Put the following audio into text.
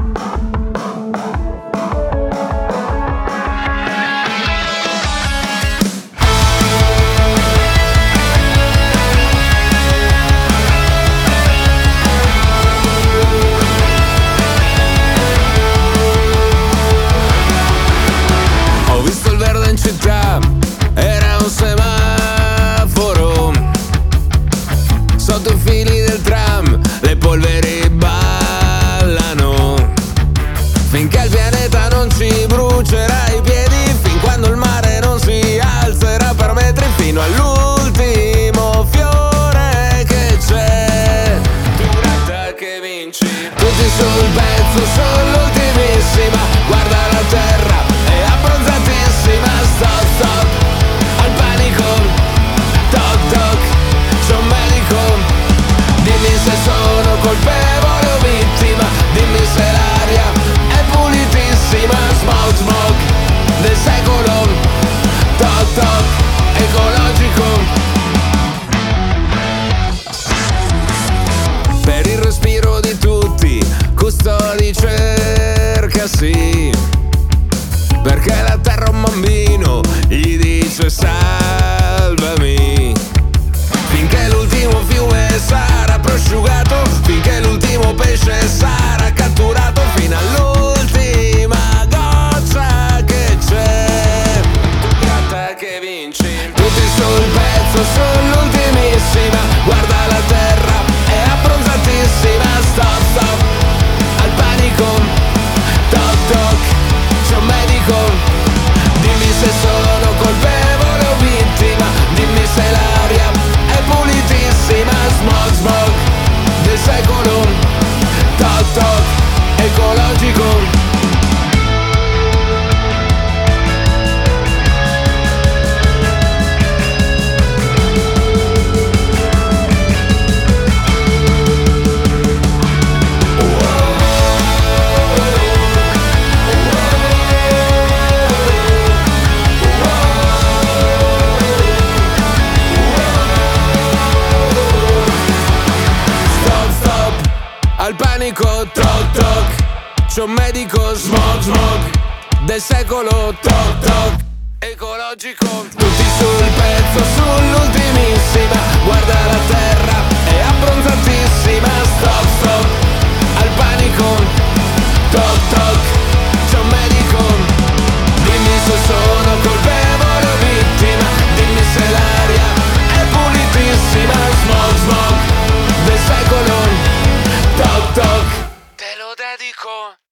Ho visto il verde in città, era un semaforo. Sotto i fili del tram le polveri ballano. Finché il pianeta non ci brucerà i piedi, fin quando il mare non si alzerà per metri, fino all'ultimo fiore che c'è. Durata che vinci, tutti sul pezzo, sull'ultimissima. Guarda la terra, è abbronzatissima. Stop, stop, al panico. Toc, toc, c'è un medico. Dimmi se sono colpevole o vittima. Dimmi se l'aria è pulitissima. Smog, smog del secolo. Toc, toc, ecologico. Per il respiro di tutti, custodi cercasi. Perché la terra a un bambino gli dice salvami. Finché l'ultimo fiume sarà prosciugato, finché l'ultimo pesce sarà catturato, fino all'ultima goccia che c'è. Gatta che vinci, tutti sul pezzo, sull'ultimissima. Guarda la terra, è abbronzatissima. Stop, stop, al panico. Toc, toc, c'è un medico. Dimmi se sono colpevole o vittima. Dimmi se l'aria è pulitissima. Smog, smog del secolo. Toc, toc, ecologico. Al panico, toc toc, c'è un medico. Smog smog del secolo. Toc toc, ecologico. Tutti sul pezzo, sull'ultimissima. Guarda la terra, è abbronzatissima. Stop stop, al panico. Toc toc, c'è un medico. Dimmi se sono colpevole o vittima. Dimmi se l'aria è pulitissima. Smog smog del secolo. Toc toc, te lo dedico.